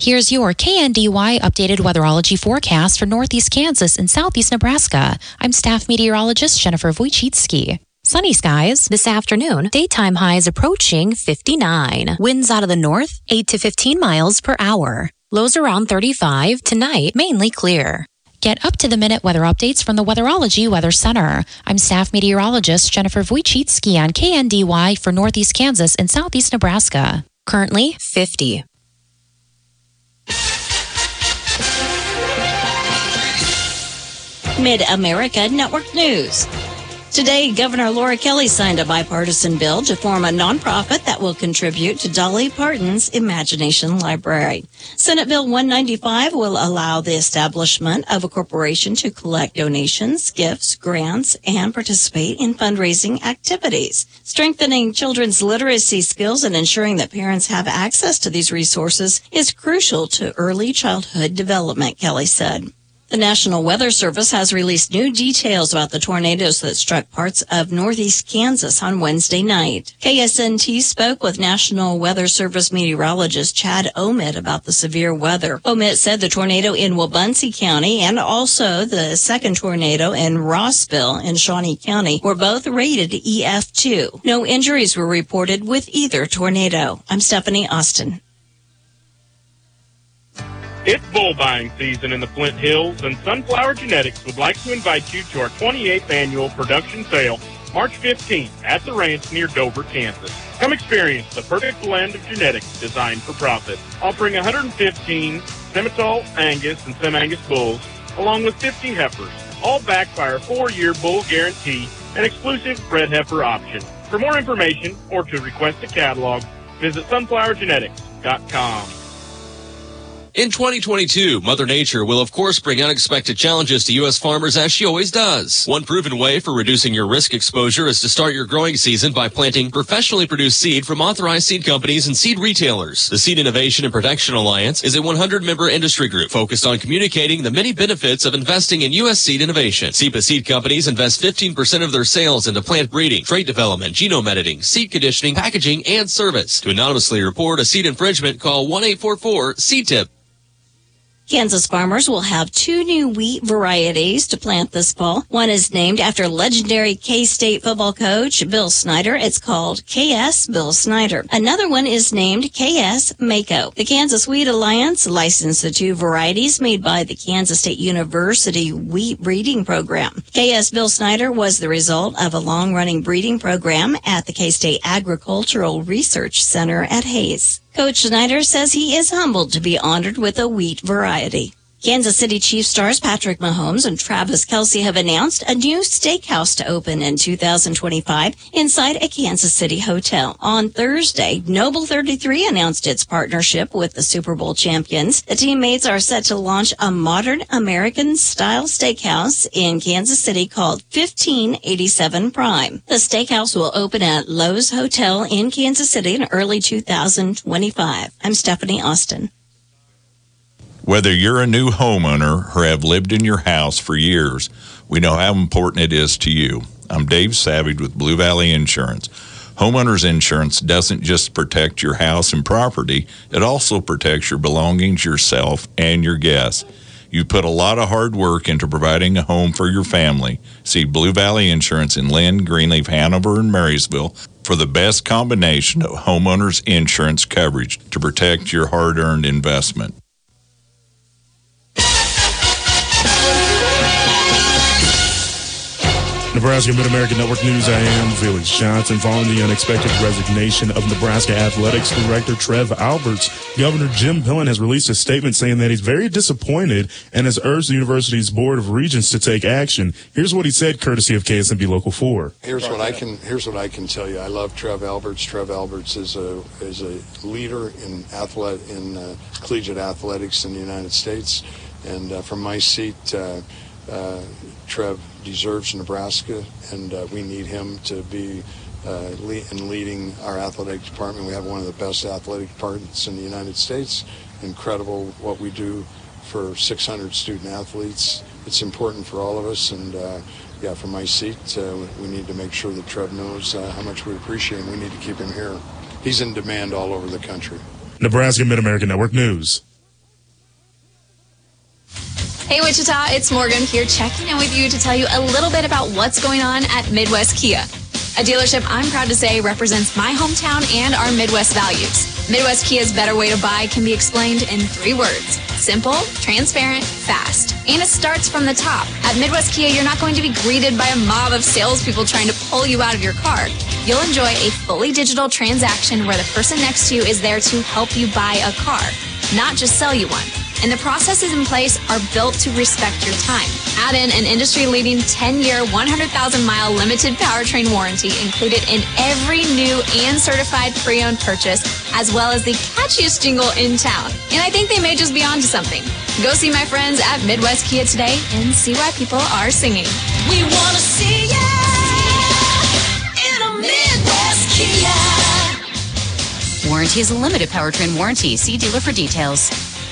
Here's your KNDY updated weatherology forecast for northeast Kansas and southeast Nebraska. I'm staff meteorologist Jennifer Wojcicki. Sunny skies this afternoon. Daytime highs approaching 59. Winds out of the north, 8 to 15 miles per hour. Lows around 35. Tonight, mainly clear. Get up-to-the-minute weather updates from the Weatherology Weather Center. I'm staff meteorologist Jennifer Wojcicki on KNDY for northeast Kansas and southeast Nebraska. Currently, 50. Mid-America Network News. Today, Governor Laura Kelly signed a bipartisan bill to form a nonprofit that will contribute to Dolly Parton's Imagination Library. Senate Bill 195 will allow the establishment of a corporation to collect donations, gifts, grants, and participate in fundraising activities. Strengthening children's literacy skills and ensuring that parents have access to these resources is crucial to early childhood development, Kelly said. The National Weather Service has released new details about the tornadoes that struck parts of northeast Kansas on Wednesday night. KSNT spoke with National Weather Service meteorologist Chad Omid about the severe weather. Omid said the tornado in Wabaunsee County and also the second tornado in Rossville in Shawnee County were both rated EF2. No injuries were reported with either tornado. I'm Stephanie Austin. It's bull buying season in the Flint Hills, and Sunflower Genetics would like to invite you to our 28th annual production sale, March 15th, at the ranch near Dover, Kansas. Come experience the perfect blend of genetics designed for profit, offering 115 Simmental Angus and Sem-Angus bulls, along with 50 heifers, all backed by our 4-year bull guarantee and exclusive bred heifer option. For more information or to request a catalog, visit sunflowergenetics.com. In 2022, Mother Nature will of course bring unexpected challenges to U.S. farmers as she always does. One proven way for reducing your risk exposure is to start your growing season by planting professionally produced seed from authorized seed companies and seed retailers. The Seed Innovation and Protection Alliance is a 100-member industry group focused on communicating the many benefits of investing in U.S. seed innovation. SEPA seed companies invest 15% of their sales into plant breeding, trait development, genome editing, seed conditioning, packaging, and service. To anonymously report a seed infringement, call 1-844-SEED-TIP. Kansas farmers will have 2 new wheat varieties to plant this fall. One is named after legendary K-State football coach Bill Snyder. It's called KS Bill Snyder. Another one is named KS Mako. The Kansas Wheat Alliance licensed the 2 varieties made by the Kansas State University Wheat Breeding Program. KS Bill Snyder was the result of a long-running breeding program at the K-State Agricultural Research Center at Hayes. Coach Snyder says he is humbled to be honored with a wheat variety. Kansas City Chiefs stars Patrick Mahomes and Travis Kelce have announced a new steakhouse to open in 2025 inside a Kansas City hotel. On Thursday, Noble 33 announced its partnership with the Super Bowl champions. The teammates are set to launch a modern American-style steakhouse in Kansas City called 1587 Prime. The steakhouse will open at Lowe's Hotel in Kansas City in early 2025. I'm Stephanie Austin. Whether you're a new homeowner or have lived in your house for years, we know how important it is to you. I'm Dave Savage with Blue Valley Insurance. Homeowners insurance doesn't just protect your house and property, it also protects your belongings, yourself, and your guests. You put a lot of hard work into providing a home for your family. See Blue Valley Insurance in Lynn, Greenleaf, Hanover, and Marysville for the best combination of homeowners insurance coverage to protect your hard-earned investment. Nebraska Mid-American Network News, I am Felix Johnson. Following the unexpected resignation of Nebraska Athletics Director Trev Alberts, Governor Jim Pillen has released a statement saying that he's very disappointed and has urged the university's Board of Regents to take action. Here's what he said, courtesy of KSNB Local 4. Here's what I can tell you. I love Trev Alberts. Trev Alberts is a leader in collegiate athletics in the United States, and from my seat, Trev deserves Nebraska, and we need him to be in leading our athletic department. We have one of the best athletic departments in the United States. Incredible what we do for 600 student athletes. It's important for all of us, and from my seat, we need to make sure that Trev knows how much we appreciate him. We need to keep him here. He's in demand all over the country. Nebraska Mid-American Network News. Hey Wichita, it's Morgan here checking in with you to tell you a little bit about what's going on at Midwest Kia. A dealership I'm proud to say represents my hometown and our Midwest values. Midwest Kia's better way to buy can be explained in 3 words. Simple, transparent, fast. And it starts from the top. At Midwest Kia, you're not going to be greeted by a mob of salespeople trying to pull you out of your car. You'll enjoy a fully digital transaction where the person next to you is there to help you buy a car, not just sell you one. And the processes in place are built to respect your time. Add in an industry-leading 10-year, 100,000-mile limited powertrain warranty included in every new and certified pre-owned purchase, as well as the catchiest jingle in town. And I think they may just be onto something. Go see my friends at Midwest Kia today and see why people are singing. We want to see ya in a Midwest Kia. Warranty is a limited powertrain warranty. See dealer for details.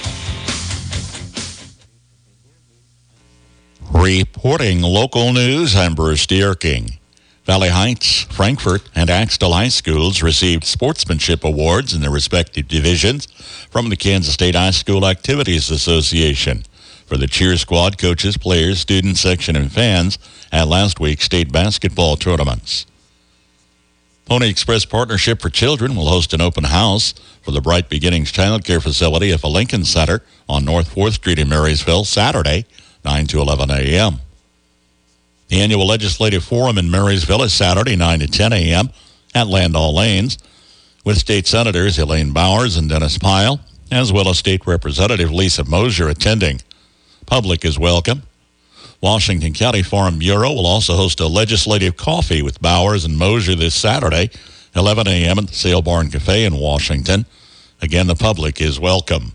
Reporting local news, I'm Bruce Dierking. Valley Heights, Frankfort, and Axtell High Schools received sportsmanship awards in their respective divisions from the Kansas State High School Activities Association for the cheer squad, coaches, players, student section, and fans at last week's state basketball tournaments. Pony Express Partnership for Children will host an open house for the Bright Beginnings Child Care Facility at the Lincoln Center on North 4th Street in Marysville, Saturday, 9 to 11 a.m. The annual Legislative Forum in Marysville is Saturday, 9 to 10 a.m. at Landau Lanes, with State Senators Elaine Bowers and Dennis Pyle, as well as State Representative Lisa Mosier attending. Public is welcome. Washington County Farm Bureau will also host a legislative coffee with Bowers and Mosier this Saturday, 11 a.m. at the Sale Barn Cafe in Washington. Again, the public is welcome.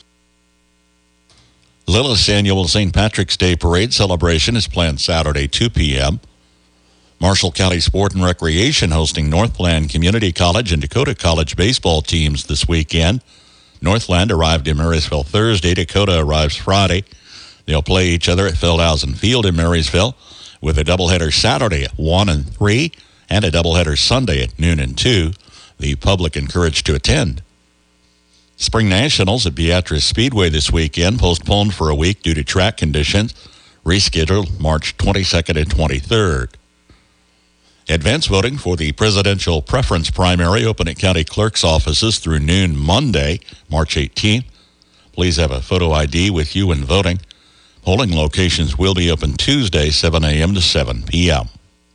Lillis Annual St. Patrick's Day Parade celebration is planned Saturday, 2 p.m. Marshall County Sport and Recreation hosting Northland Community College and Dakota College baseball teams this weekend. Northland arrived in Marysville Thursday. Dakota arrives Friday. They'll play each other at Feldhausen Field in Marysville with a doubleheader Saturday at 1 and 3 and a doubleheader Sunday at noon and 2. The public encouraged to attend. Spring Nationals at Beatrice Speedway this weekend, postponed for a week due to track conditions, rescheduled March 22nd and 23rd. Advance voting for the presidential preference primary open at county clerk's offices through noon Monday, March 18th. Please have a photo ID with you when voting. Polling locations will be open Tuesday, 7 a.m. to 7 p.m.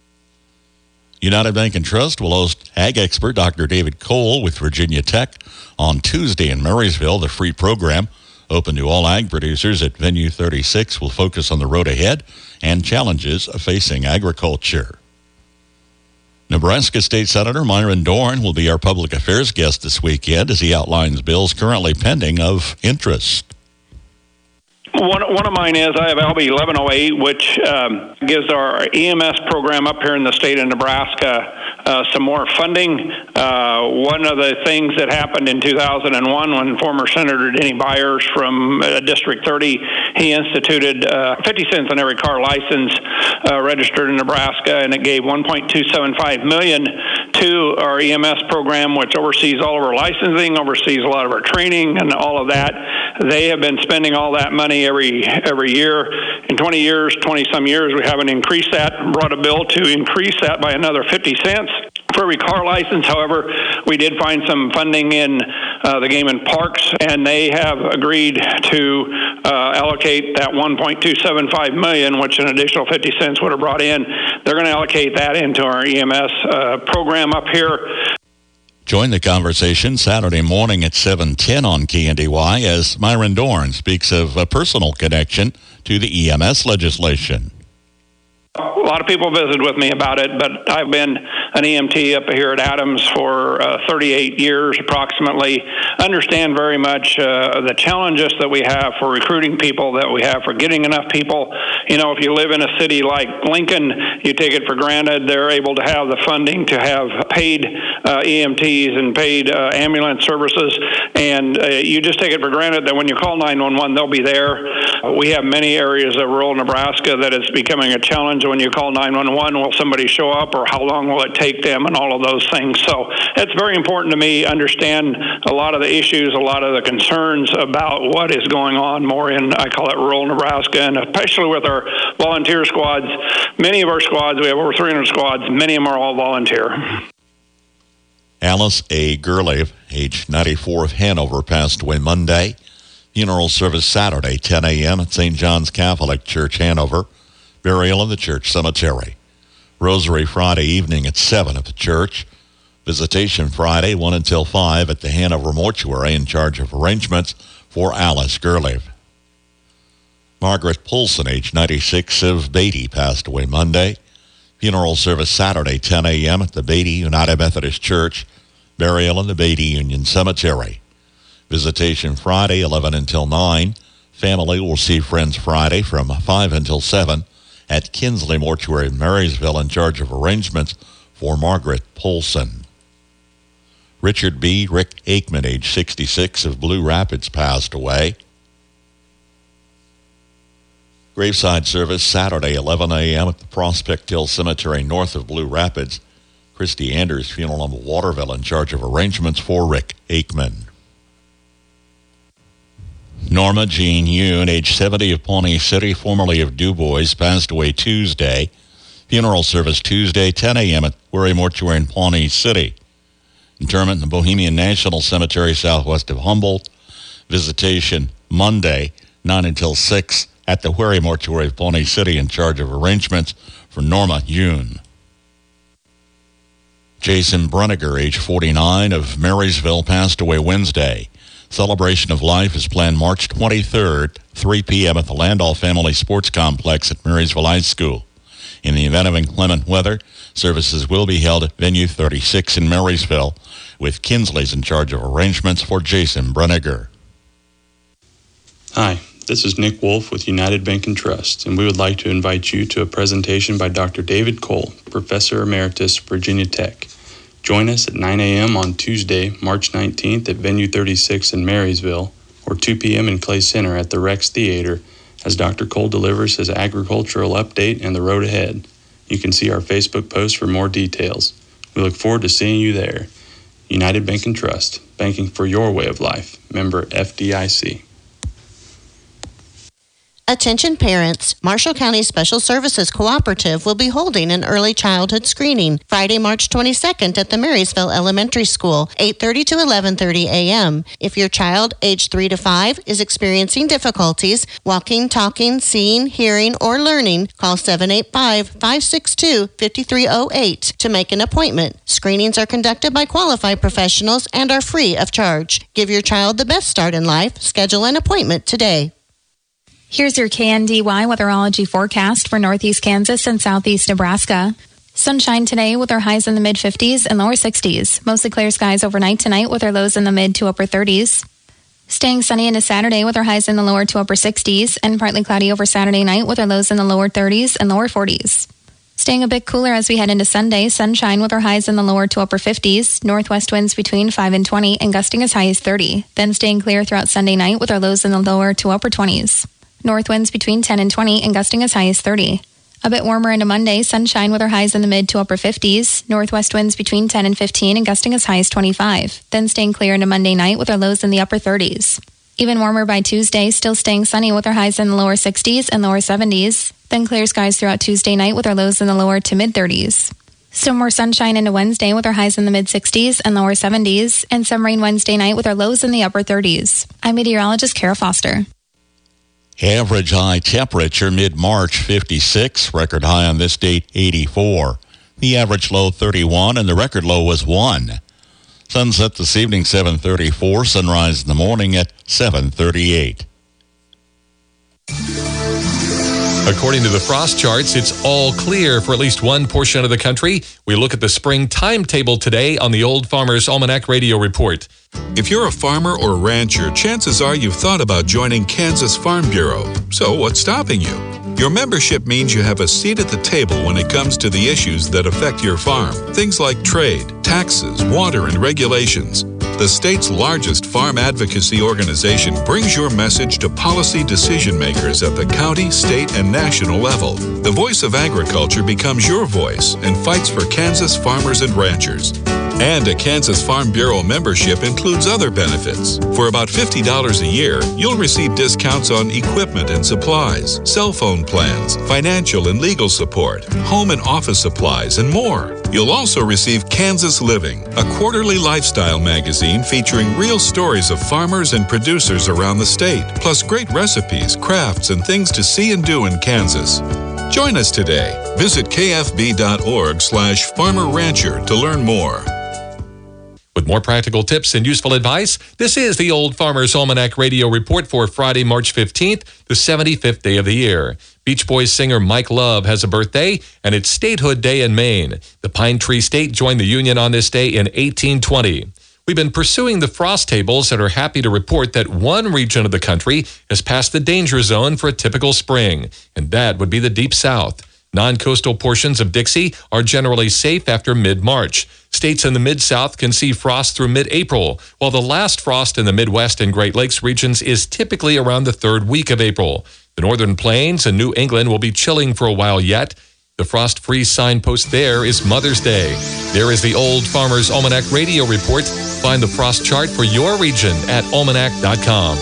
United Bank and Trust will host ag expert Dr. David Cole with Virginia Tech on Tuesday in Marysville. The free program, open to all ag producers at Venue 36, will focus on the road ahead and challenges facing agriculture. Nebraska State Senator Myron Dorn will be our public affairs guest this weekend as he outlines bills currently pending of interest. One of mine is I have LB 1108, which gives our EMS program up here in the state of Nebraska some more funding. One of the things that happened in 2001 when former Senator Denny Byers from District 30, he instituted 50 cents on every car license registered in Nebraska, and it gave $1.275 million to our EMS program, which oversees all of our licensing, oversees a lot of our training and all of that. They have been spending all that money every year. In 20-some years, we haven't increased that, brought a bill to increase that by another 50 cents for every car license. However, we did find some funding in the Game and Parks, and they have agreed to allocate that $1.275 million, which an additional 50 cents would have brought in. They're going to allocate that into our EMS program up here. Join the conversation Saturday morning at 7:10 on KNDY as Myron Dorn speaks of a personal connection to the EMS legislation. A lot of people visited with me about it, but I've been an EMT up here at Adams for 38 years approximately. Understand very much the challenges that we have for recruiting people, that we have for getting enough people. You know, if you live in a city like Lincoln, you take it for granted they're able to have the funding to have paid EMTs and paid ambulance services, and you just take it for granted that when you call 911, they'll be there. we have many areas of rural Nebraska that it's becoming a challenge when you call 911. Will somebody show up, or how long will it take them, and all of those things. So it's very important to me understand a lot of the issues, a lot of the concerns about what is going on more in, I call it rural Nebraska, and especially with our volunteer squads. Many of our squads, we have over 300 squads, many of them are all volunteer. Alice A. Gerlave, age 94, of Hanover, passed away Monday. Funeral service Saturday, 10 a.m. at St. John's Catholic Church, Hanover. Burial in the church cemetery. Rosary Friday evening at 7 at the church. Visitation Friday, 1 until 5 at the Hanover Mortuary, in charge of arrangements for Alice Gerlave. Margaret Poulsen, age 96, of Beatty, passed away Monday. Funeral service Saturday, 10 a.m. at the Beatty United Methodist Church. Burial in the Beatty Union Cemetery. Visitation Friday, 11 until 9. Family will see friends Friday from 5 until 7 at Kinsley Mortuary in Marysville, in charge of arrangements for Margaret Poulsen. Richard B. Rick Aikman, age 66, of Blue Rapids, passed away. Graveside service Saturday, 11 a.m. at the Prospect Hill Cemetery north of Blue Rapids. Christy Anders Funeral Home of Waterville, in charge of arrangements for Rick Aikman. Norma Jean Yoon, age 70, of Pawnee City, formerly of DuBois, passed away Tuesday. Funeral service Tuesday, 10 a.m. at Wherry Mortuary in Pawnee City. Interment in the Bohemian National Cemetery southwest of Humboldt. Visitation Monday, 9 until 6 at the Wherry Mortuary of Pawnee City, in charge of arrangements for Norma Yoon. Jason Bruniger, age 49, of Marysville, passed away Wednesday. Celebration of Life is planned March 23rd, 3 p.m. at the Landau Family Sports Complex at Marysville High School. In the event of inclement weather, services will be held at Venue 36 in Marysville, with Kinsley's in charge of arrangements for Jason Bruniger. Hi, this is Nick Wolf with United Bank and Trust, and we would like to invite you to a presentation by Dr. David Cole, Professor Emeritus, Virginia Tech. Join us at 9 a.m. on Tuesday, March 19th at Venue 36 in Marysville, or 2 p.m. in Clay Center at the Rex Theater, as Dr. Cole delivers his agricultural update and the road ahead. You can see our Facebook post for more details. We look forward to seeing you there. United Bank and Trust, banking for your way of life. Member FDIC. Attention parents, Marshall County Special Services Cooperative will be holding an early childhood screening Friday, March 22nd at the Marysville Elementary School, 8:30 to 11:30 a.m. If your child aged 3 to 5 is experiencing difficulties walking, talking, seeing, hearing, or learning, call 785-562-5308 to make an appointment. Screenings are conducted by qualified professionals and are free of charge. Give your child the best start in life. Schedule an appointment today. Here's your KNDY weatherology forecast for northeast Kansas and southeast Nebraska. Sunshine today with our highs in the mid-50s and lower 60s. Mostly clear skies overnight tonight with our lows in the mid to upper 30s. Staying sunny into Saturday with our highs in the lower to upper 60s and partly cloudy over Saturday night with our lows in the lower 30s and lower 40s. Staying a bit cooler as we head into Sunday. Sunshine with our highs in the lower to upper 50s. Northwest winds between 5 and 20 and gusting as high as 30. Then staying clear throughout Sunday night with our lows in the lower to upper 20s. North winds between 10 and 20 and gusting as high as 30. A bit warmer into Monday, sunshine with our highs in the mid to upper 50s. Northwest winds between 10 and 15 and gusting as high as 25. Then staying clear into Monday night with our lows in the upper 30s. Even warmer by Tuesday, still staying sunny with our highs in the lower 60s and lower 70s. Then clear skies throughout Tuesday night with our lows in the lower to mid 30s. Still more sunshine into Wednesday with our highs in the mid 60s and lower 70s. And some rain Wednesday night with our lows in the upper 30s. I'm meteorologist Kara Foster. Average high temperature mid-March 56, record high on this date 84. The average low 31 and the record low was 1. Sunset this evening 7:34, sunrise in the morning at 7:38. According to the frost charts, it's all clear for at least one portion of the country. We look at the spring timetable today on the Old Farmer's Almanac Radio Report. If you're a farmer or rancher, chances are you've thought about joining Kansas Farm Bureau. So what's stopping you? Your membership means you have a seat at the table when it comes to the issues that affect your farm. Things like trade, taxes, water, and regulations. the state's largest farm advocacy organization, brings your message to policy decision makers at the county, state, and national level. The Voice of Agriculture becomes your voice and fights for Kansas farmers and ranchers. And a Kansas Farm Bureau membership includes other benefits. For about $50 a year, you'll receive discounts on equipment and supplies, cell phone plans, financial and legal support, home and office supplies, and more. You'll also receive Kansas Living, a quarterly lifestyle magazine featuring real stories of farmers and producers around the state, plus great recipes, crafts, and things to see and do in Kansas. Join us today. Visit kfb.org/farmer-rancher to learn more. With more practical tips and useful advice, this is the Old Farmer's Almanac Radio Report for Friday, March 15th, the 75th day of the year. Beach Boys singer Mike Love has a birthday, and it's Statehood Day in Maine. The Pine Tree State joined the Union on this day in 1820. We've been pursuing the frost tables and are happy to report that one region of the country has passed the danger zone for a typical spring, and that would be the Deep South. Non-coastal portions of Dixie are generally safe after mid-March. States in the Mid-South can see frost through mid-April, while the last frost in the Midwest and Great Lakes regions is typically around the third week of April. The Northern Plains and New England will be chilling for a while yet. The frost-free signpost there is Mother's Day. There is the Old Farmer's Almanac Radio Report. Find the frost chart for your region at almanac.com.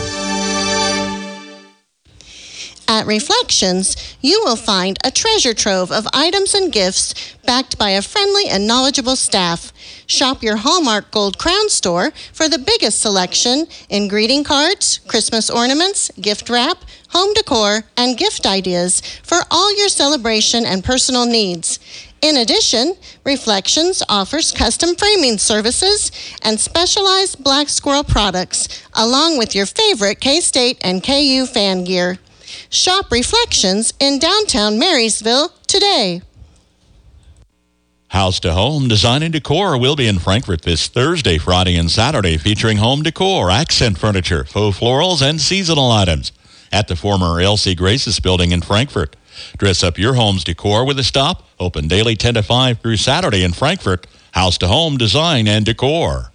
At Reflections, you will find a treasure trove of items and gifts backed by a friendly and knowledgeable staff. Shop your Hallmark Gold Crown store for the biggest selection in greeting cards, Christmas ornaments, gift wrap, home decor, and gift ideas for all your celebration and personal needs. In addition, Reflections offers custom framing services and specialized Black Squirrel products, along with your favorite K-State and KU fan gear. Shop Reflections in downtown Marysville today. House to Home Design and Decor will be in Frankfort this Thursday, Friday, and Saturday, featuring home decor, accent furniture, faux florals, and seasonal items at the former L.C. Grace's building in Frankfort. Dress up your home's decor with a stop. Open daily 10 to 5 through Saturday in Frankfort. House to Home Design and Decor.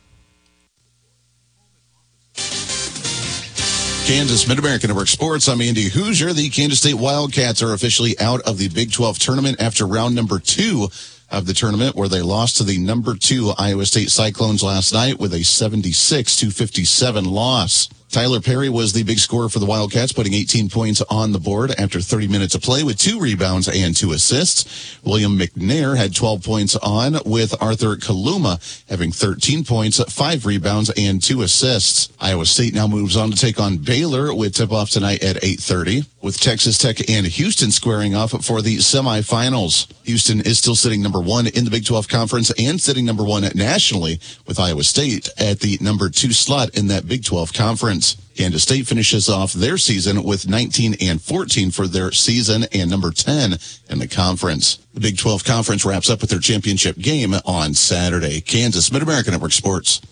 Kansas Mid-American Network Sports. I'm Andy Hoosier. The Kansas State Wildcats are officially out of the Big 12 tournament after round number 2 of the tournament, where they lost to the number 2 Iowa State Cyclones last night with a 76-57 loss. Tyler Perry was the big scorer for the Wildcats, putting 18 points on the board after 30 minutes of play with 2 rebounds and 2 assists. William McNair had 12 points on, with Arthur Kaluma having 13 points, 5 rebounds, and 2 assists. Iowa State now moves on to take on Baylor with tip-off tonight at 8:30, with Texas Tech and Houston squaring off for the semifinals. Houston is still sitting number 1 in the Big 12 Conference and sitting number 1 nationally, with Iowa State at the number 2 slot in that Big 12 Conference. Kansas State finishes off their season with 19-14 for their season and number 10 in the conference. The Big 12 Conference wraps up with their championship game on Saturday. Kansas Mid-American Network Sports.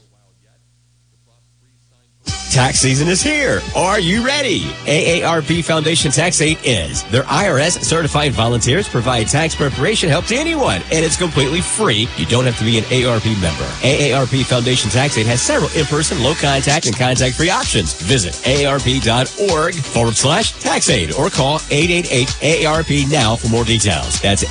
Tax season is here. Are you ready? AARP Foundation Tax Aid is. Their IRS certified volunteers provide tax preparation help to anyone, and it's completely free. You don't have to be an AARP member. AARP Foundation Tax Aid has several in-person, low contact, and contact-free options. Visit aarp.org/tax aid or call 888-AARP now for more details. That's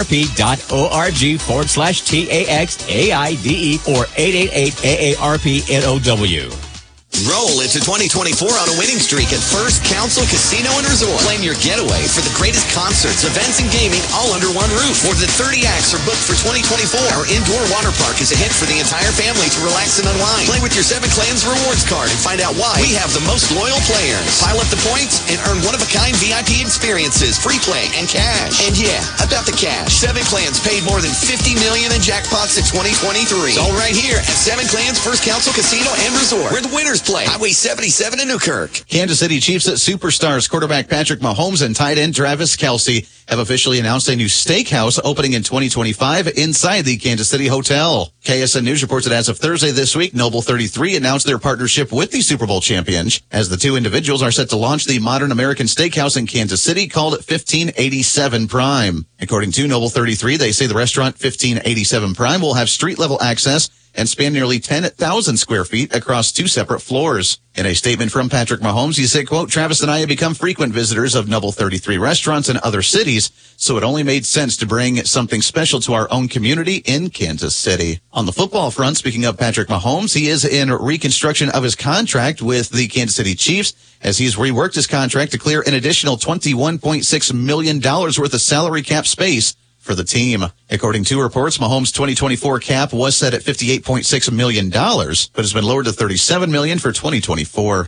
aarp.org/TAXAIDE or 888-AARP-NOW. Roll into 2024 on a winning streak at First Council Casino and Resort. Claim your getaway for the greatest concerts, events, and gaming all under one roof. More than 30 acts are booked for 2024. Our indoor water park is a hit for the entire family to relax and unwind. Play with your 7 Clans rewards card and find out why we have the most loyal players. Pile up the points and earn one-of-a-kind VIP experiences, free play, and cash. And yeah, about the cash. 7 Clans paid more than $50 million in jackpots in 2023. It's all right here at 7 Clans First Council Casino and Resort, where the winners play. Highway 77 in Newkirk. Kansas City Chiefs superstars quarterback Patrick Mahomes and tight end Travis Kelce have officially announced a new steakhouse opening in 2025 inside the Kansas City Hotel. KSN News reports that as of Thursday this week, Noble 33 announced their partnership with the Super Bowl champions, as the two individuals are set to launch the modern American steakhouse in Kansas City called 1587 Prime. According to Noble 33, they say the restaurant 1587 Prime will have street-level access and span nearly 10,000 square feet across 2 separate floors. In a statement from Patrick Mahomes, he said, quote, "Travis and I have become frequent visitors of Noble 33 restaurants in other cities, so it only made sense to bring something special to our own community in Kansas City." On the football front, speaking of Patrick Mahomes, he is in reconstruction of his contract with the Kansas City Chiefs as he's reworked his contract to clear an additional $21.6 million worth of salary cap space for the team. According to reports, Mahomes' 2024 cap was set at $58.6 million, but has been lowered to $37 million for 2024.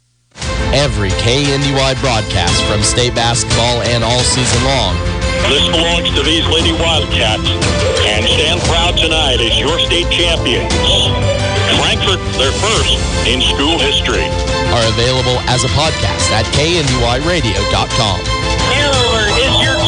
Every KNDY broadcast from state basketball and all season long. This belongs to these Lady Wildcats, and stand proud tonight as your state champions. Frankfort, their first in school history. Are available as a podcast at kndyradio.com. Hanover is your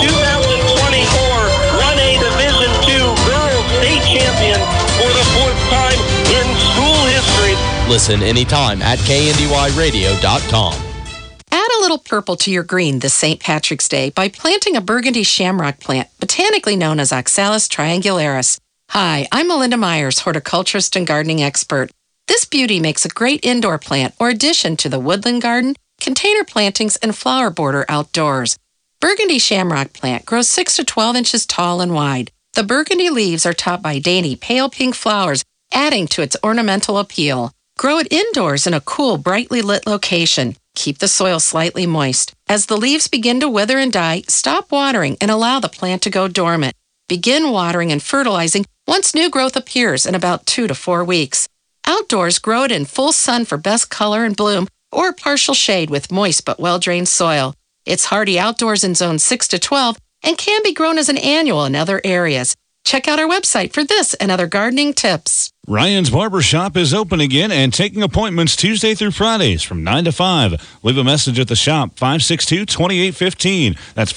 2024 1A Division II Girls State Champion for the 4th time in school history. Listen anytime at kndyradio.com. Add a little purple to your green this St. Patrick's Day by planting a burgundy shamrock plant, botanically known as Oxalis triangularis. Hi, I'm Melinda Myers, horticulturist and gardening expert. This beauty makes a great indoor plant or addition to the woodland garden, container plantings, and flower border outdoors. Burgundy shamrock plant grows 6 to 12 inches tall and wide. The burgundy leaves are topped by dainty pale pink flowers, adding to its ornamental appeal. Grow it indoors in a cool, brightly lit location. Keep the soil slightly moist. As the leaves begin to wither and die, stop watering and allow the plant to go dormant. Begin watering and fertilizing once new growth appears in about 2 to 4 weeks. Outdoors, grow it in full sun for best color and bloom, or partial shade with moist but well-drained soil. It's hardy outdoors in zones 6 to 12 and can be grown as an annual in other areas. Check out our website for this and other gardening tips. Ryan's Barber Shop is open again and taking appointments Tuesday through Fridays from 9 to 5. Leave a message at the shop, 562-2815. That's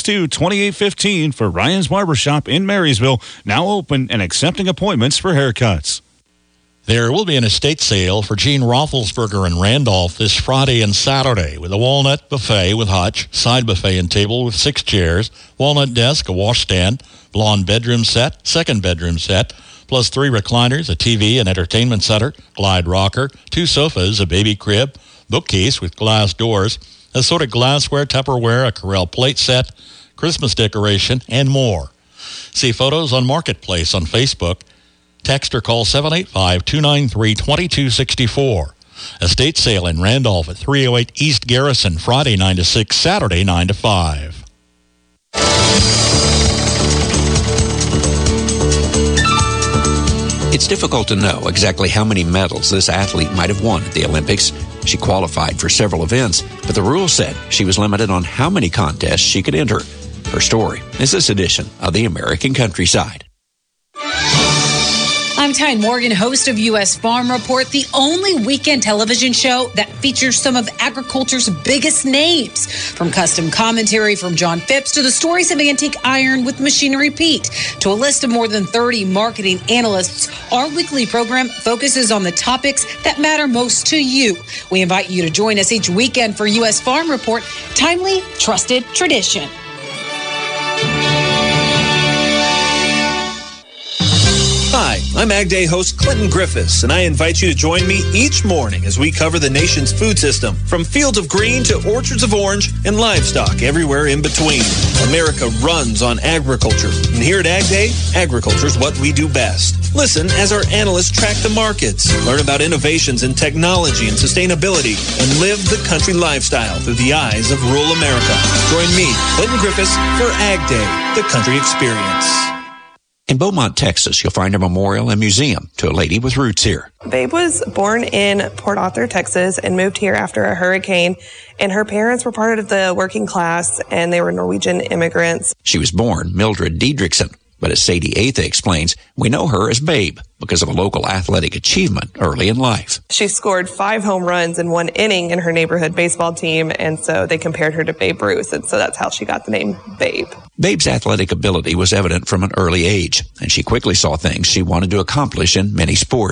562-2815 for Ryan's Barber Shop in Marysville, now open and accepting appointments for haircuts. There will be an estate sale for Gene Roethlisberger in Randolph this Friday and Saturday with a walnut buffet with hutch, side buffet and table with 6 chairs, walnut desk, a washstand, blonde bedroom set, second bedroom set, plus 3 recliners, a TV, an entertainment center, glide rocker, 2 sofas, a baby crib, bookcase with glass doors, assorted glassware, Tupperware, a Corel plate set, Christmas decoration, and more. See photos on Marketplace on Facebook. Text or call 785-293-2264. Estate sale in Randolph at 308 East Garrison, Friday 9 to 6, Saturday 9 to 5. It's difficult to know exactly how many medals this athlete might have won at the Olympics. She qualified for several events, but the rules said she was limited on how many contests she could enter. Her story is this edition of the American Countryside. I'm Tyne Morgan, host of U.S. Farm Report, the only weekend television show that features some of agriculture's biggest names. From custom commentary from John Phipps to the stories of antique iron with Machinery Pete to a list of more than 30 marketing analysts, our weekly program focuses on the topics that matter most to you. We invite you to join us each weekend for U.S. Farm Report, timely, trusted tradition. Hi, I'm Ag Day host Clinton Griffiths, and I invite you to join me each morning as we cover the nation's food system, from fields of green to orchards of orange and livestock everywhere in between. America runs on agriculture, and here at Ag Day, agriculture is what we do best. Listen as our analysts track the markets, learn about innovations in technology and sustainability, and live the country lifestyle through the eyes of rural America. Join me, Clinton Griffiths, for Ag Day, the country experience. In Beaumont, Texas, you'll find a memorial and museum to a lady with roots here. Babe was born in Port Arthur, Texas, and moved here after a hurricane. And her parents were part of the working class, and they were Norwegian immigrants. She was born Mildred Diedrichsen, but as Sadie Atha explains, we know her as Babe because of a local athletic achievement early in life. She scored 5 home runs in 1 inning in her neighborhood baseball team, and so they compared her to Babe Ruth, and so that's how she got the name Babe. Babe's athletic ability was evident from an early age, and she quickly saw things she wanted to accomplish in many sports.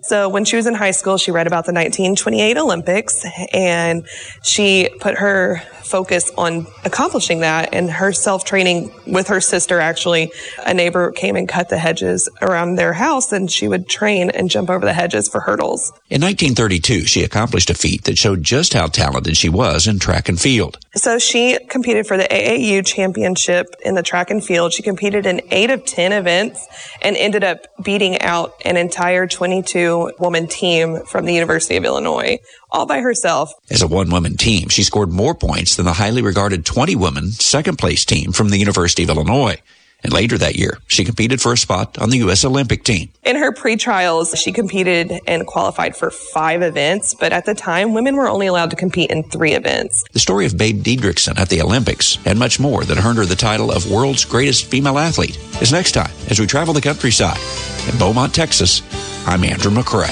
So when she was in high school, she read about the 1928 Olympics, and she put her focus on accomplishing that, and her self-training with her sister. Actually, a neighbor came and cut the hedges around their house, and she would train and jump over the hedges for hurdles. In 1932, she accomplished a feat that showed just how talented she was in track and field. So she competed for the AAU championship in the track and field. She competed in 8 of 10 events and ended up beating out an entire 22-woman team from the University of Illinois, all by herself. As a one-woman team, she scored more points than the highly regarded 20-woman second-place team from the University of Illinois. And later that year, she competed for a spot on the U.S. Olympic team. In her pre-trials, she competed and qualified for 5 events, but at the time, women were only allowed to compete in 3 events. The story of Babe Didrikson at the Olympics and much more that earned her the title of world's greatest female athlete is next time as we travel the countryside. In Beaumont, Texas, I'm Andrew McCrae.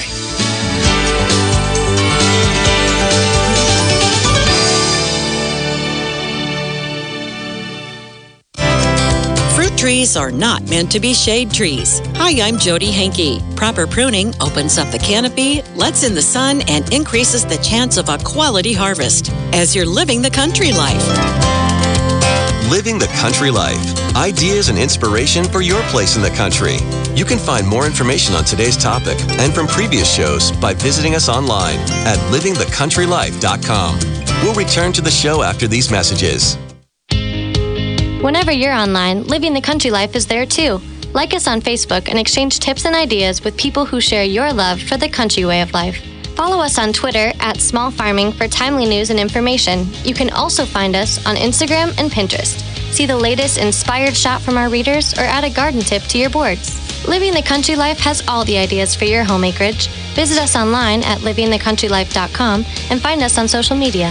Fruit trees are not meant to be shade trees. Hi, I'm Jody Henke. Proper pruning opens up the canopy, lets in the sun, and increases the chance of a quality harvest as you're living the country life. Living the Country Life. Ideas and inspiration for your place in the country. You can find more information on today's topic and from previous shows by visiting us online at livingthecountrylife.com. We'll return to the show after these messages. Whenever you're online, Living the Country Life is there too. Like us on Facebook and exchange tips and ideas with people who share your love for the country way of life. Follow us on Twitter at Small Farming for timely news and information. You can also find us on Instagram and Pinterest. See the latest inspired shot from our readers or add a garden tip to your boards. Living the Country Life has all the ideas for your home acreage. Visit us online at livingthecountrylife.com and find us on social media.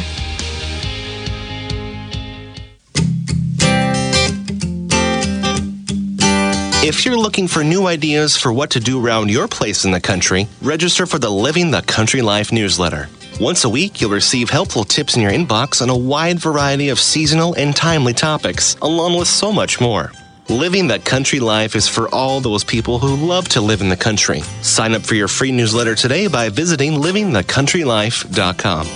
If you're looking for new ideas for what to do around your place in the country, register for the Living the Country Life newsletter. Once a week, you'll receive helpful tips in your inbox on a wide variety of seasonal and timely topics, along with so much more. Living the Country Life is for all those people who love to live in the country. Sign up for your free newsletter today by visiting livingthecountrylife.com.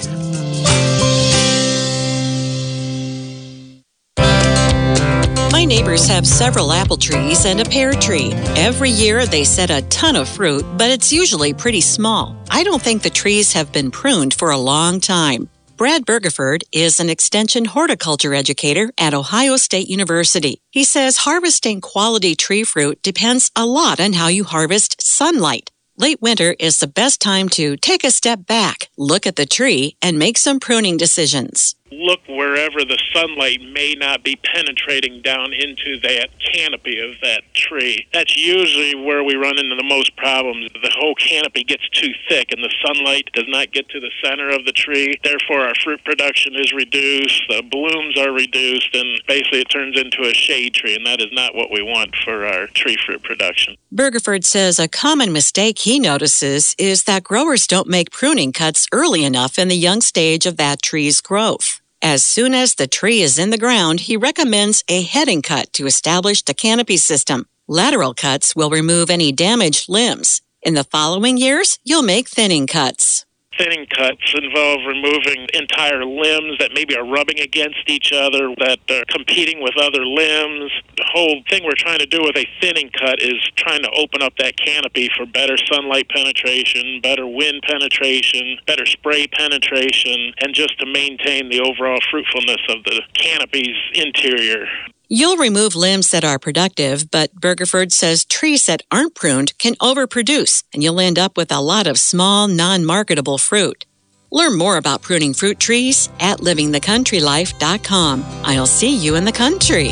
My neighbors have several apple trees and a pear tree. Every year they set a ton of fruit, but it's usually pretty small. I don't think the trees have been pruned for a long time. Brad Bergeford is an extension horticulture educator at Ohio State University. He says harvesting quality tree fruit depends a lot on how you harvest sunlight. Late winter is the best time to take a step back, look at the tree, and make some pruning decisions. Look wherever the sunlight may not be penetrating down into that canopy of that tree. That's usually where we run into the most problems. The whole canopy gets too thick and the sunlight does not get to the center of the tree. Therefore, our fruit production is reduced, the blooms are reduced, and basically it turns into a shade tree, and that is not what we want for our tree fruit production. Bergeford says a common mistake he notices is that growers don't make pruning cuts early enough in the young stage of that tree's growth. As soon as the tree is in the ground, he recommends a heading cut to establish the canopy system. Lateral cuts will remove any damaged limbs. In the following years, you'll make thinning cuts. Thinning cuts involve removing entire limbs that maybe are rubbing against each other, that are competing with other limbs. The whole thing we're trying to do with a thinning cut is trying to open up that canopy for better sunlight penetration, better wind penetration, better spray penetration, and just to maintain the overall fruitfulness of the canopy's interior. You'll remove limbs that are productive, but Bergeford says trees that aren't pruned can overproduce, and you'll end up with a lot of small, non-marketable fruit. Learn more about pruning fruit trees at livingthecountrylife.com. I'll see you in the country.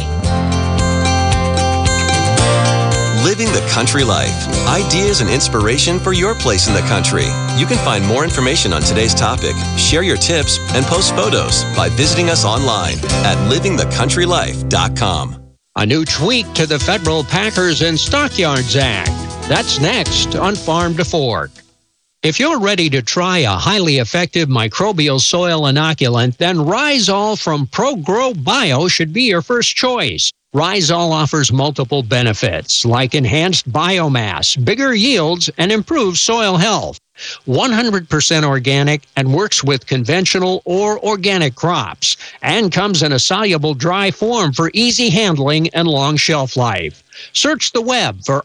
Living the Country Life. Ideas and inspiration for your place in the country. You can find more information on today's topic, share your tips, and post photos by visiting us online at livingthecountrylife.com. A new tweak to the Federal Packers and Stockyards Act. That's next on Farm to Fork. If you're ready to try a highly effective microbial soil inoculant, then Rhizol from ProGrow Bio should be your first choice. Rhizol offers multiple benefits like enhanced biomass, bigger yields, and improved soil health. 100% organic and works with conventional or organic crops, and comes in a soluble dry form for easy handling and long shelf life. Search the web for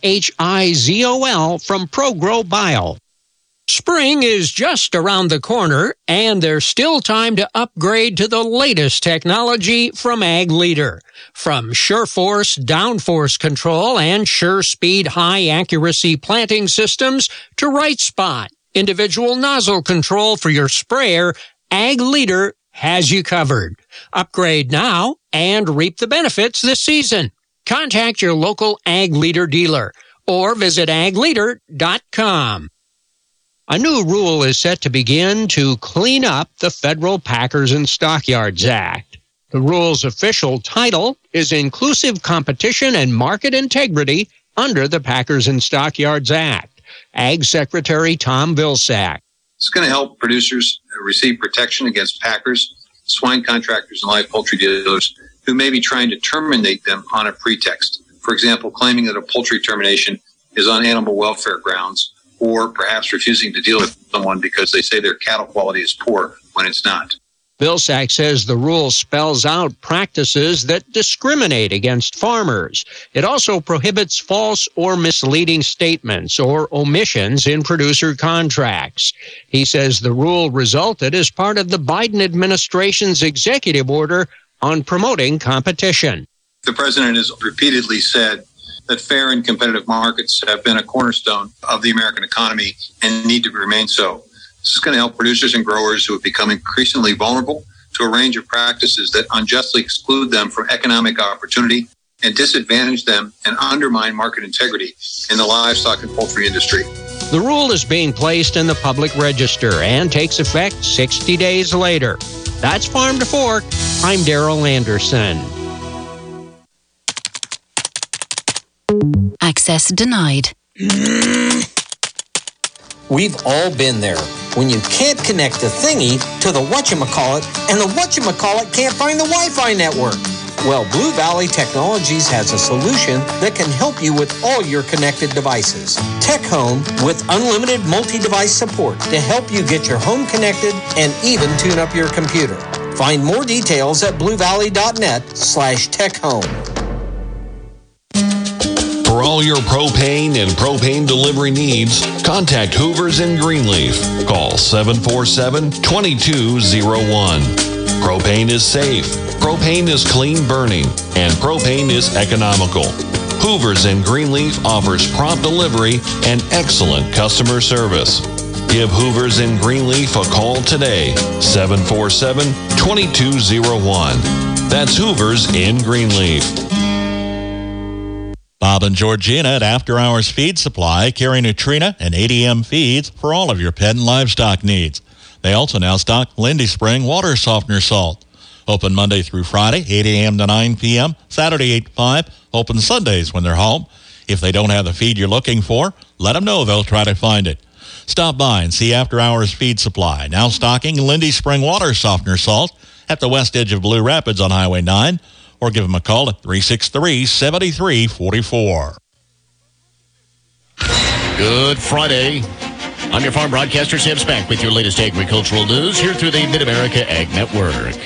RHIZOL from ProGrow Bio. Spring is just around the corner, and there's still time to upgrade to the latest technology from Ag Leader. From SureForce downforce control and SureSpeed high-accuracy planting systems to Right Spot, individual nozzle control for your sprayer, Ag Leader has you covered. Upgrade now and reap the benefits this season. Contact your local Ag Leader dealer or visit agleader.com. A new rule is set to begin to clean up the Federal Packers and Stockyards Act. The rule's official title is Inclusive Competition and Market Integrity under the Packers and Stockyards Act. Ag Secretary Tom Vilsack. It's going to help producers receive protection against packers, swine contractors, and live poultry dealers who may be trying to terminate them on a pretext. For example, claiming that a poultry termination is on animal welfare grounds, or perhaps refusing to deal with someone because they say their cattle quality is poor when it's not. Vilsack says the rule spells out practices that discriminate against farmers. It also prohibits false or misleading statements or omissions in producer contracts. He says the rule resulted as part of the Biden administration's executive order on promoting competition. The president has repeatedly said that fair and competitive markets have been a cornerstone of the American economy and need to remain so. This is going to help producers and growers who have become increasingly vulnerable to a range of practices that unjustly exclude them from economic opportunity and disadvantage them and undermine market integrity in the livestock and poultry industry. The rule is being placed in the public register and takes effect 60 days later. That's Farm to Fork. I'm Darrell Anderson. Access denied. We've all been there when you can't connect the thingy to the whatchamacallit and the whatchamacallit can't find the Wi-Fi network. Well, Blue Valley Technologies has a solution that can help you with all your connected devices. Tech Home with unlimited multi-device support to help you get your home connected and even tune up your computer. Find more details at bluevalley.net/techhome. For all your propane and propane delivery needs, contact Hoovers in Greenleaf. Call 747-2201. Propane is safe, propane is clean burning, and propane is economical. Hoovers in Greenleaf offers prompt delivery and excellent customer service. Give Hoovers in Greenleaf a call today, 747-2201. That's Hoovers in Greenleaf. Bob and Georgina at After Hours Feed Supply carry Nutrina and ADM feeds for all of your pet and livestock needs. They also now stock Lindy Spring water softener salt. Open Monday through Friday, 8 a.m. to 9 p.m., Saturday 8 to 5, open Sundays when they're home. If they don't have the feed you're looking for, let them know. They'll try to find it. Stop by and see After Hours Feed Supply, now stocking Lindy Spring water softener salt at the west edge of Blue Rapids on Highway 9, or give them a call at 363-7344. Good Friday. I'm your farm broadcaster, Sam Spank, with your latest agricultural news here through the Mid-America Ag Network.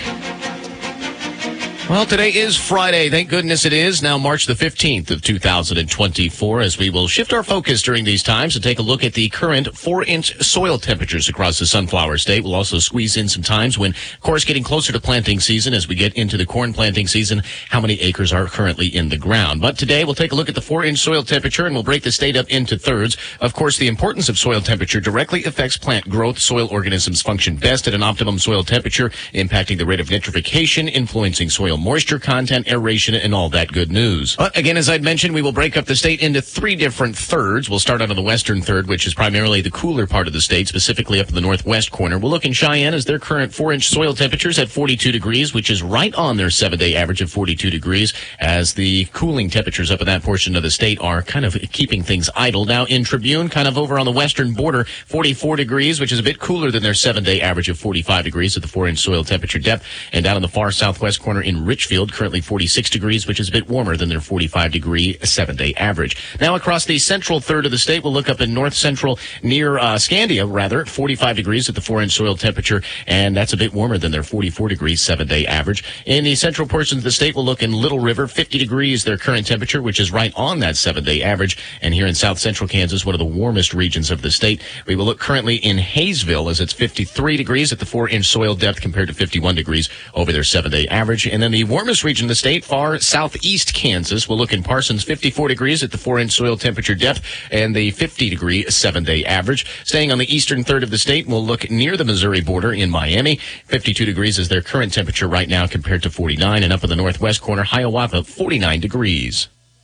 Well, today is Friday. Thank goodness it is. Now March the 15th of 2024, as we will shift our focus during these times and take a look at the current 4-inch soil temperatures across the sunflower state. We'll also squeeze in some times when, of course, getting closer to planting season as we get into the corn planting season, how many acres are currently in the ground. But today we'll take a look at the 4-inch soil temperature and we'll break the state up into thirds. Of course, the importance of soil temperature directly affects plant growth. Soil organisms function best at an optimum soil temperature, impacting the rate of nitrification, influencing soil moisture content, aeration, and all that good news. But again, as I'd mentioned, we will break up the state into 3 different thirds. We'll start out on the western third, which is primarily the cooler part of the state, specifically up in the northwest corner. We'll look in Cheyenne as their current 4-inch soil temperatures at 42 degrees, which is right on their 7-day average of 42 degrees, as the cooling temperatures up in that portion of the state are kind of keeping things idle. Now in Tribune, kind of over on the western border, 44 degrees, which is a bit cooler than their 7-day average of 45 degrees at the 4-inch soil temperature depth. And down in the far southwest corner in Richfield, currently 46 degrees, which is a bit warmer than their 45-degree 7-day average. Now across the central third of the state, we'll look up in north central near Scandia, 45 degrees at the 4-inch soil temperature, and that's a bit warmer than their 44-degree 7-day average. In the central portions of the state, we'll look in Little River, 50 degrees, their current temperature, which is right on that 7-day average. And here in south central Kansas, one of the warmest regions of the state, we will look currently in Hayesville as it's 53 degrees at the 4-inch soil depth compared to 51 degrees over their 7-day average. And then the warmest region of the state, far southeast Kansas, we'll look in Parsons, 54 degrees at the 4-inch soil temperature depth and the 50-degree 7-day average. Staying on the eastern third of the state, we'll look near the Missouri border in Miami. 52 degrees is their current temperature right now compared to 49. And up in the northwest corner, Hiawatha, 49 degrees.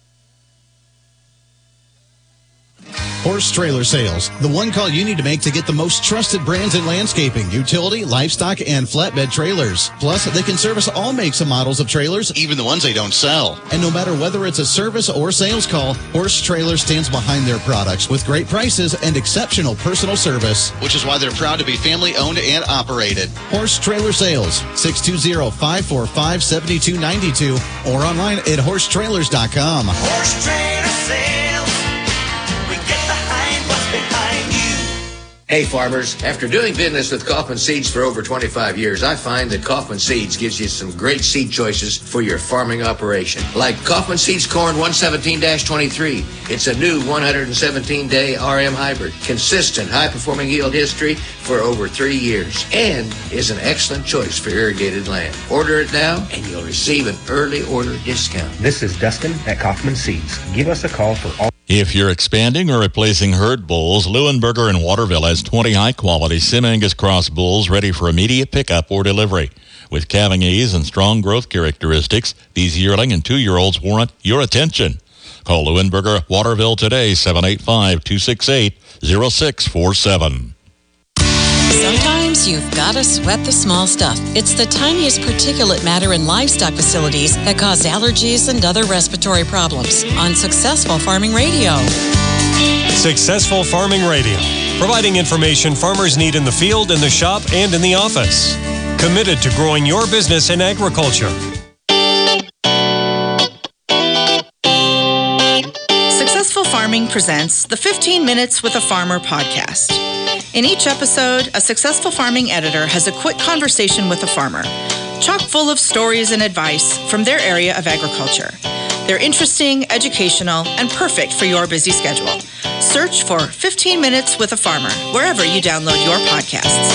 Horse Trailer Sales, the one call you need to make to get the most trusted brands in landscaping, utility, livestock, and flatbed trailers. Plus, they can service all makes and models of trailers, even the ones they don't sell. And no matter whether it's a service or sales call, Horse Trailer stands behind their products with great prices and exceptional personal service, which is why they're proud to be family-owned and operated. Horse Trailer Sales, 620-545-7292 or online at horsetrailers.com. Horse Trailer Sales. Hey farmers, after doing business with Kaufman Seeds for over 25 years, I find that Kaufman Seeds gives you some great seed choices for your farming operation. Like Kaufman Seeds Corn 117-23. It's a new 117-day RM hybrid. Consistent, high-performing yield history for over 3 years. And is an excellent choice for irrigated land. Order it now and you'll receive an early order discount. This is Dustin at Kaufman Seeds. Give us a call for all. If you're expanding or replacing herd bulls, Leuenberger in Waterville has 20 high-quality Sim-Angus cross bulls ready for immediate pickup or delivery. With calving ease and strong growth characteristics, these yearling and 2-year-olds warrant your attention. Call Leuenberger Waterville today, 785-268-0647. Sometimes you've got to sweat the small stuff. It's the tiniest particulate matter in livestock facilities that cause allergies and other respiratory problems. On Successful Farming Radio. Successful Farming Radio, providing information farmers need in the field, in the shop, and in the office. Committed to growing your business in agriculture. Successful Farming presents the 15 Minutes with a Farmer podcast. In each episode, a Successful Farming editor has a quick conversation with a farmer, chock full of stories and advice from their area of agriculture. They're interesting, educational, and perfect for your busy schedule. Search for 15 Minutes with a Farmer wherever you download your podcasts.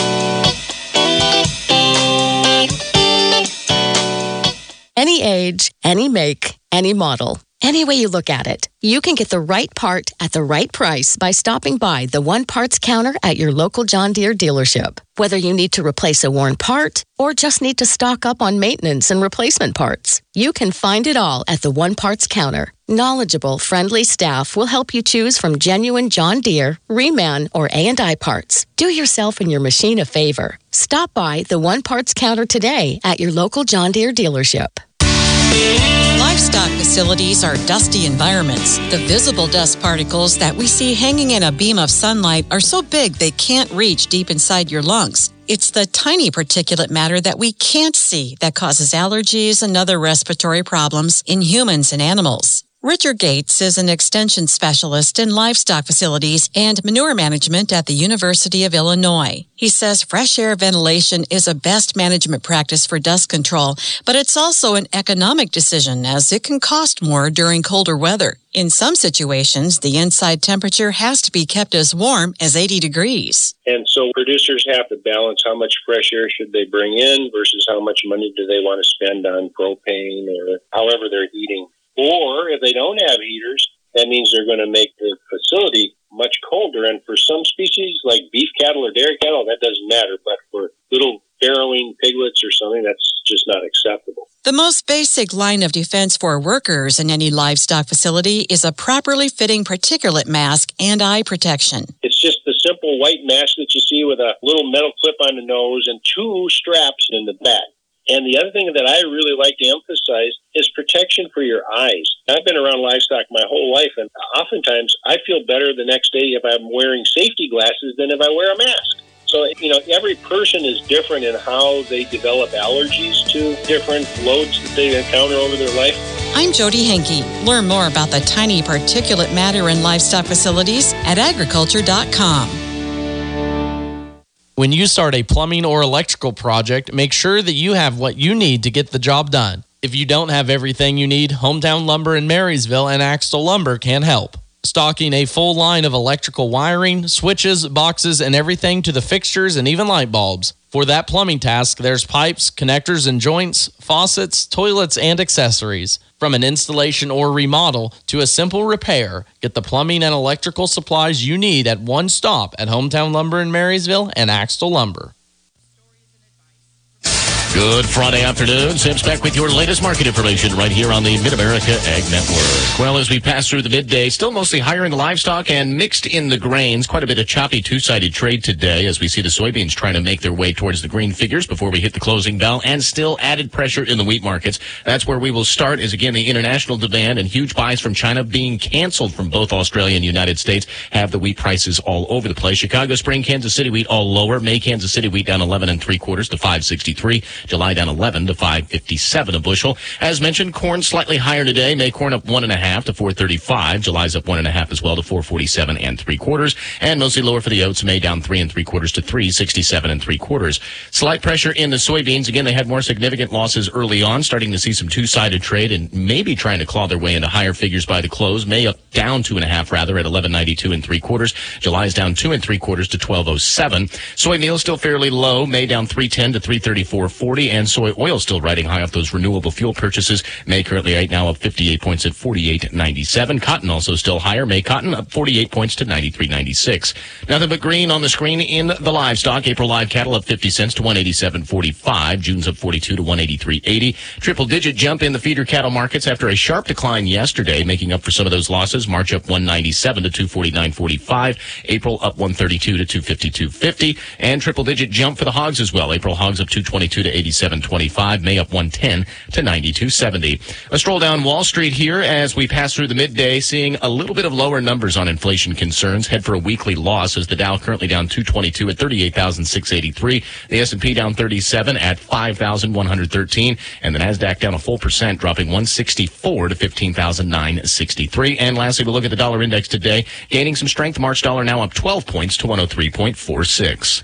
Any age, any make, any model. Any way you look at it, you can get the right part at the right price by stopping by the One Parts counter at your local John Deere dealership. Whether you need to replace a worn part or just need to stock up on maintenance and replacement parts, you can find it all at the One Parts counter. Knowledgeable, friendly staff will help you choose from genuine John Deere, Reman, or A&I parts. Do yourself and your machine a favor. Stop by the One Parts counter today at your local John Deere dealership. Livestock facilities are dusty environments. The visible dust particles that we see hanging in a beam of sunlight are so big they can't reach deep inside your lungs. It's the tiny particulate matter that we can't see that causes allergies and other respiratory problems in humans and animals. Richard Gates is an extension specialist in livestock facilities and manure management at the University of Illinois. He says fresh air ventilation is a best management practice for dust control, but it's also an economic decision as it can cost more during colder weather. In some situations, the inside temperature has to be kept as warm as 80 degrees. And so producers have to balance how much fresh air should they bring in versus how much money do they want to spend on propane or however they're heating. Or if they don't have heaters, that means they're going to make the facility much colder. And for some species like beef cattle or dairy cattle, that doesn't matter. But for little farrowing piglets or something, that's just not acceptable. The most basic line of defense for workers in any livestock facility is a properly fitting particulate mask and eye protection. It's just the simple white mask that you see with a little metal clip on the nose and 2 straps in the back. And the other thing that I really like to emphasize is protection for your eyes. I've been around livestock my whole life, and oftentimes I feel better the next day if I'm wearing safety glasses than if I wear a mask. So, every person is different in how they develop allergies to different loads that they encounter over their life. I'm Jody Henke. Learn more about the tiny particulate matter in livestock facilities at agriculture.com. When you start a plumbing or electrical project, make sure that you have what you need to get the job done. If you don't have everything you need, Hometown Lumber in Marysville and Axtell Lumber can help. Stocking a full line of electrical wiring, switches, boxes, and everything to the fixtures and even light bulbs. For that plumbing task, there's pipes, connectors and joints, faucets, toilets, and accessories. From an installation or remodel to a simple repair, get the plumbing and electrical supplies you need at one stop at Hometown Lumber in Marysville and Axtell Lumber. Good Friday afternoon. Sam's back with your latest market information right here on the Mid-America Ag Network. Well, as we pass through the midday, still mostly higher in the livestock and mixed in the grains. Quite a bit of choppy two-sided trade today as we see the soybeans trying to make their way towards the green figures before we hit the closing bell, and still added pressure in the wheat markets. That's where we will start, is again the international demand, and huge buys from China being canceled from both Australia and United States have the wheat prices all over the place. Chicago Spring, Kansas City wheat all lower. May Kansas City wheat down 11 3/4 to 5.63. July down 11 to 5.57 a bushel. As mentioned, corn slightly higher today. May corn up 1.5 to 4.35. July's up 1.5 as well to 4.47 3/4. And mostly lower for the oats. May down 3 3/4 to 3.67 3/4. Slight pressure in the soybeans. Again, they had more significant losses early on, starting to see some two-sided trade and maybe trying to claw their way into higher figures by the close. May up down 2.5 rather at 11.92 3/4. July's down 2 3/4 to 12.07. Soy meal still fairly low. May down 3.10 to 3.34.40. And soy oil still riding high off those renewable fuel purchases. May currently right now up 58 points at 48.97. Cotton also still higher. May cotton up 48 points to 93.96. Nothing but green on the screen in the livestock. April live cattle up 50 cents to 187.45. June's up 42 to 183.80. Triple digit jump in the feeder cattle markets after a sharp decline yesterday, making up for some of those losses. March up 197 to 249.45. April up 132 to 252.50. And triple digit jump for the hogs as well. April hogs up 222 to 87.25. May up 110 to 92.70. A stroll down Wall Street here as we pass through the midday, seeing a little bit of lower numbers on inflation concerns. Head for a weekly loss as the Dow currently down 222 at 38,683. The S&P down 37 at 5,113. And the NASDAQ down a full percent, dropping 164 to 15,963. And lastly, we look at the dollar index today, gaining some strength. March dollar now up 12 points to 103.46.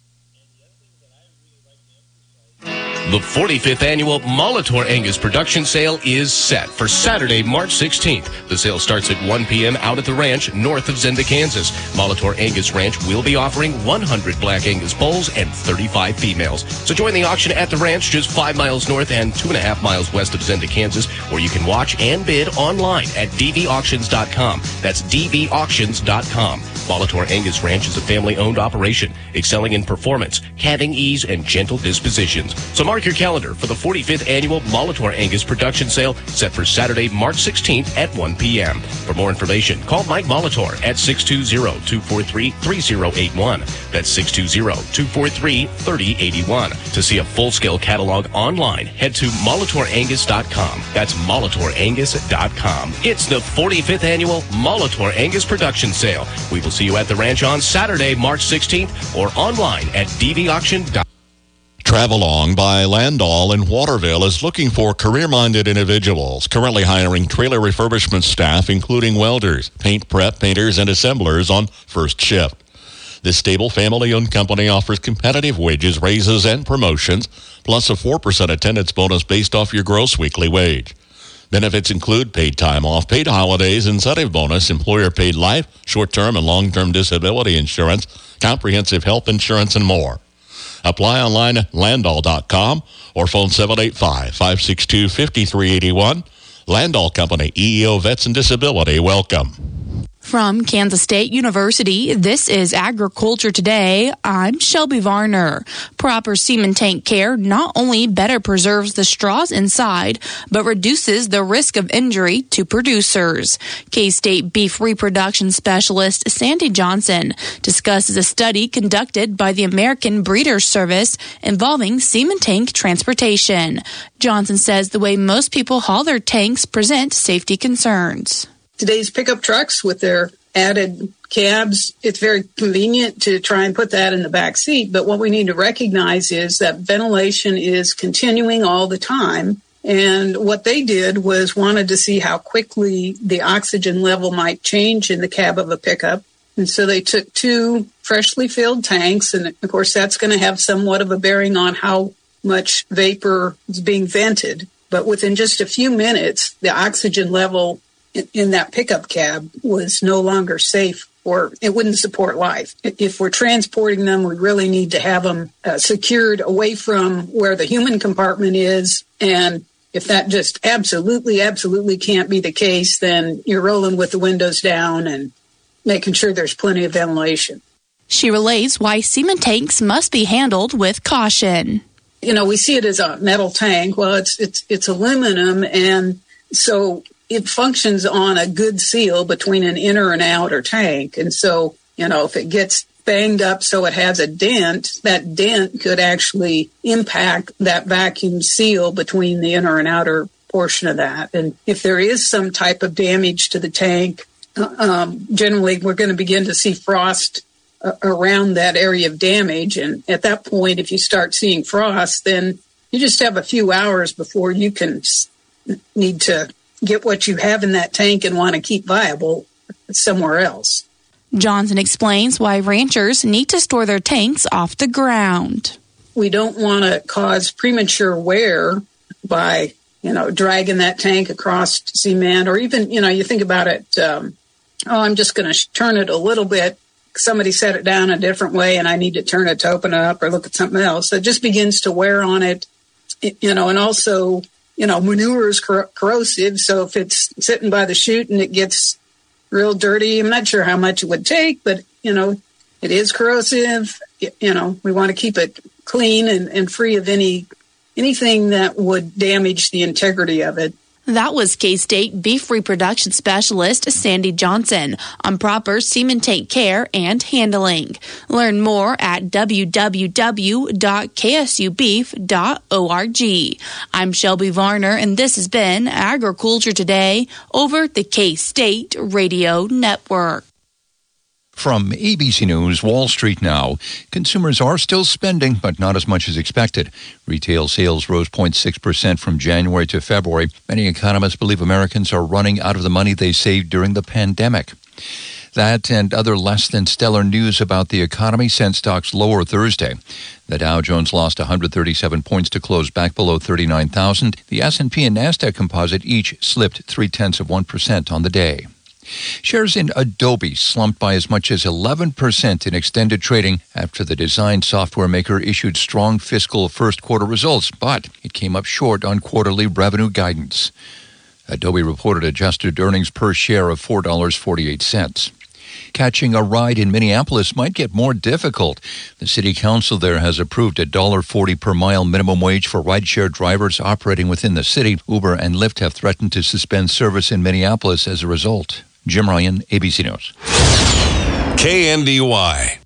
The 45th annual Molitor Angus production sale is set for Saturday, March 16th. The sale starts at 1 p.m. out at the ranch north of Zenda, Kansas. Molitor Angus Ranch will be offering 100 Black Angus bulls and 35 females. So join the auction at the ranch just 5 miles north and 2.5 miles west of Zenda, Kansas, or you can watch and bid online at dvauctions.com. That's dvauctions.com. Molitor Angus Ranch is a family-owned operation, excelling in performance, calving ease, and gentle dispositions. So mark your calendar for the 45th annual Molitor Angus production sale set for Saturday, March 16th at 1 p.m. For more information, call Mike Molitor at 620-243-3081. That's 620-243-3081. To see a full-scale catalog online, head to molitorangus.com. That's molitorangus.com. It's the 45th annual Molitor Angus production sale. We will see you at the ranch on Saturday, March 16th, or online at dvauction.com. Travelong by Landall in Waterville is looking for career-minded individuals, currently hiring trailer refurbishment staff, including welders, paint prep, painters, and assemblers on first shift. This stable family-owned company offers competitive wages, raises, and promotions, plus a 4% attendance bonus based off your gross weekly wage. Benefits include paid time off, paid holidays, incentive bonus, employer-paid life, short-term and long-term disability insurance, comprehensive health insurance, and more. Apply online at Landall.com or phone 785-562-5381. Landall Company, EEO Vets and Disability. Welcome. From Kansas State University, this is Agriculture Today. I'm Shelby Varner. Proper semen tank care not only better preserves the straws inside, but reduces the risk of injury to producers. K-State beef reproduction specialist Sandy Johnson discusses a study conducted by the American Breeders' Service involving semen tank transportation. Johnson says the way most people haul their tanks present safety concerns. Today's pickup trucks with their added cabs, it's very convenient to try and put that in the back seat. But what we need to recognize is that ventilation is continuing all the time. And what they did was wanted to see how quickly the oxygen level might change in the cab of a pickup. And so they took 2 freshly filled tanks. And of course, that's going to have somewhat of a bearing on how much vapor is being vented. But within just a few minutes, the oxygen level in that pickup cab was no longer safe, or it wouldn't support life. If we're transporting them, we really need to have them secured away from where the human compartment is. And if that just absolutely can't be the case, then you're rolling with the windows down and making sure there's plenty of ventilation. She relays why cement tanks must be handled with caution. You know, we see it as a metal tank. Well, it's aluminum, and so it functions on a good seal between an inner and outer tank. And so, you know, if it gets banged up so it has a dent, that dent could actually impact that vacuum seal between the inner and outer portion of that. And if there is some type of damage to the tank, generally we're going to begin to see frost around that area of damage. And at that point, if you start seeing frost, then you just have a few hours before you can need to get what you have in that tank and want to keep viable somewhere else. Johnson explains why ranchers need to store their tanks off the ground. We don't want to cause premature wear by, dragging that tank across cement, or even, you think about it, I'm just going to turn it a little bit. Somebody set it down a different way and I need to turn it to open it up or look at something else. So it just begins to wear on it, and also, manure is corrosive. So if it's sitting by the chute and it gets real dirty, I'm not sure how much it would take, but, it is corrosive. We want to keep it clean and free of anything that would damage the integrity of it. That was K-State Beef Reproduction Specialist Sandy Johnson on proper semen tank care and handling. Learn more at www.ksubeef.org. I'm Shelby Varner, and this has been Agriculture Today over the K-State Radio Network. From ABC News, Wall Street Now. Consumers are still spending, but not as much as expected. Retail sales rose 0.6% from January to February. Many economists believe Americans are running out of the money they saved during the pandemic. That and other less than stellar news about the economy sent stocks lower Thursday. The Dow Jones lost 137 points to close back below 39,000. The S&P and NASDAQ composite each slipped 0.3% on the day. Shares in Adobe slumped by as much as 11% in extended trading after the design software maker issued strong fiscal first quarter results, but it came up short on quarterly revenue guidance. Adobe reported adjusted earnings per share of $4.48. Catching a ride in Minneapolis might get more difficult. The city council there has approved a $1.40 per mile minimum wage for rideshare drivers operating within the city. Uber and Lyft have threatened to suspend service in Minneapolis as a result. Jim Ryan, ABC News. KNDY.